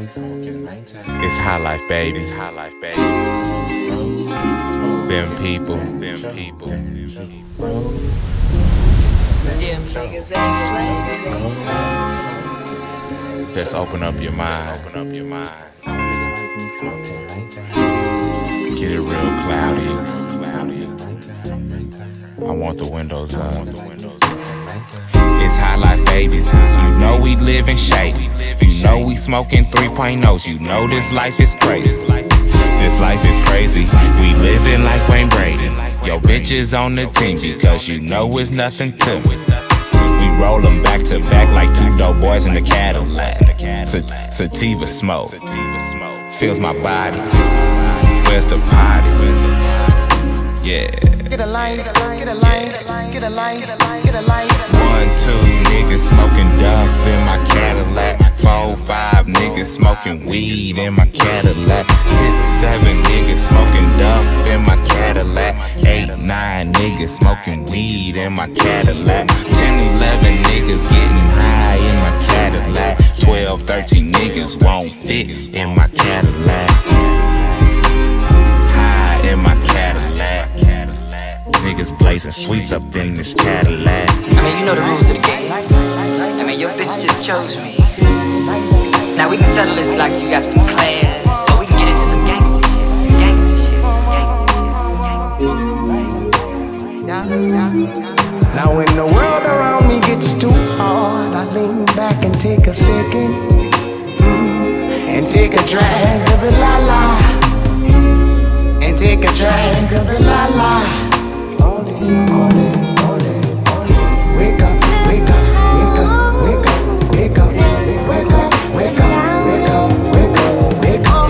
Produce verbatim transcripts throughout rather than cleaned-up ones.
It's high life, baby. It's high life, baby. Them people, them people. Them niggas ain't late. Just open up your mind. Open up your mind. Get it real cloudy. I want the windows up. It's high life, baby. You know we living shady. You know we smoking three point ohs. You know this life is crazy. This life is crazy. We living like Wayne Brady. Yo, bitches on the team because you know it's nothing to me. We roll them back to back like two dope boys in the Cadillac. Sativa smoke fills my body. Where's the party? Yeah. Get a light, get a light, get a light, get a light, get a light. One, two niggas smoking duff in my Cadillac. Four, five niggas smoking weed in my Cadillac. Six, seven niggas smoking duff in my Cadillac. Eight, nine niggas smoking weed in my Cadillac. Ten, eleven niggas getting high in my Cadillac. Twelve, thirteen niggas won't fit in my Cadillac. High in my Cadillac. Niggas blazing sweets up in this Cadillac. I mean, you know the rules of the game. I mean, your bitch just chose me. Now we can settle this like you got some class, so we can get into some gangster shit. Gangster shit, gangster shit. Now when the world around me gets too hard, I lean back and take a second, mm, and take a drag of the la la, and take a drag of the la la. All in, all in, all in, all in. Wake up, wake up, wake up, wake up, wake up, wake up, wake up, wake up, wake up, wake up,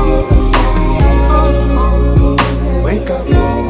wake up.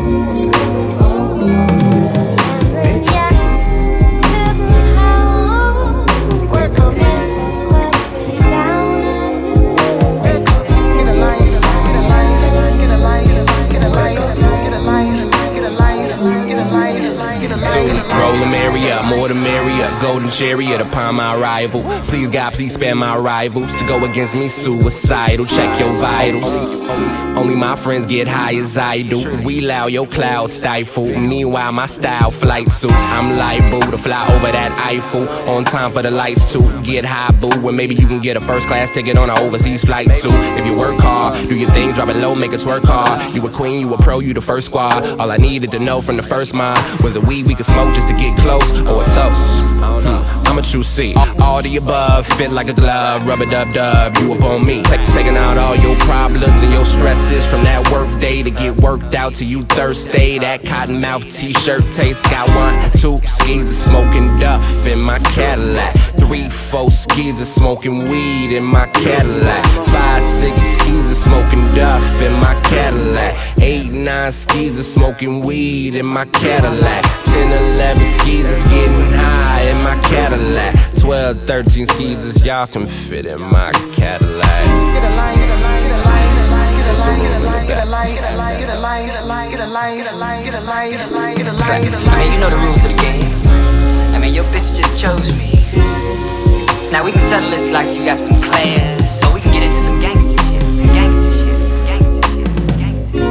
Roll the merrier, more the merrier. Golden chariot upon my arrival. Please God, please spare my rivals to go against me suicidal. Check your vitals. Only my friends get high as I do. We allow your clouds stifle. Meanwhile, my style flight suit. I'm liable to fly over that Eiffel. On time for the lights to get high, boo. And maybe you can get a first class ticket on an overseas flight too. If you work hard, do your thing, drop it low, make it twerk hard. You a queen, you a pro, you the first squad. All I needed to know from the first mile was a weed we could smoke just to get close, or a toast. Hmm, I'm a true C. All the above, fit like a glove, rubber dub dub, you up on me. Take, taking out all your problems and your stresses from that work day to get worked out till you thirsty. That cottonmouth t-shirt taste. Got one, two skis of smoking duff in my Cadillac. Three, four skis of smoking weed in my Cadillac. Five, six skis of smoking duff in my Cadillac. Eight, nine skis of smoking weed in my Cadillac. Ten, eleven skis is getting high in my Cadillac. Twelve, thirteen skis is y'all can fit in my Cadillac. Get a light, get a light, get a light, get a light, get a light, get a light, get a light, get a light, get a light, get a light, get a light, get a light, get a light, get a light, get a light. I mean, you know the rules of the game. I mean, your bitch just chose me. Now we can settle this like you got some class, so we can get into some gangster shit. Gangster shit, gangster shit, gangster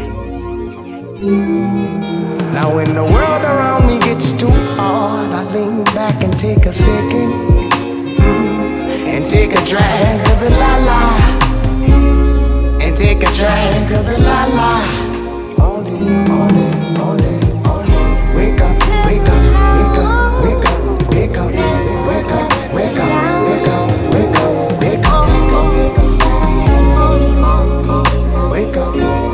shit. Now when the world around me gets too hard, I lean back and take a second, mm, and take a drag of the la la, and take a drag of the la la. All in, all in, all in, all in. Wake up, wake up, wake up, wake up, wake up, wake up, wake up, wake up, wake up, wake up, wake up, wake up.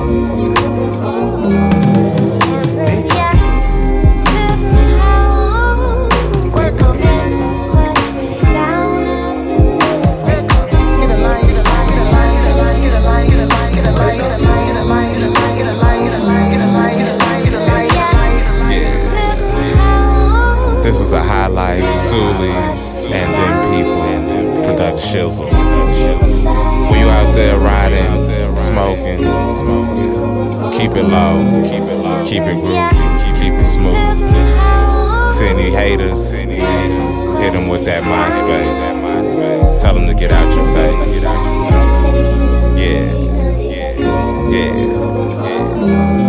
This was a high life, Sully, and then people, production shizzle. When you out there riding, smoking, keep it low, keep it low, keep it groovy, keep it smooth. To any haters, hit them with that MySpace. Tell them to get out your face. Yeah.